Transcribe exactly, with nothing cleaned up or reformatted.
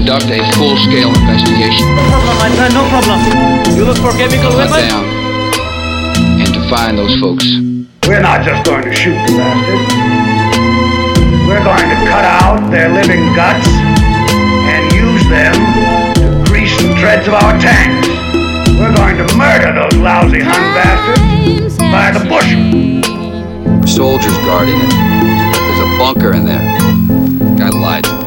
conduct a full-scale investigation. No problem, my friend, no problem. You look for chemical Hunt weapons? down and to find those folks. We're not just going to shoot the bastards. We're going to cut out their living guts and use them to grease the treads of our tanks. We're going to murder those lousy Hun bastards by the bushel. Soldiers guarding it. There's a bunker in there. Guy lied to me.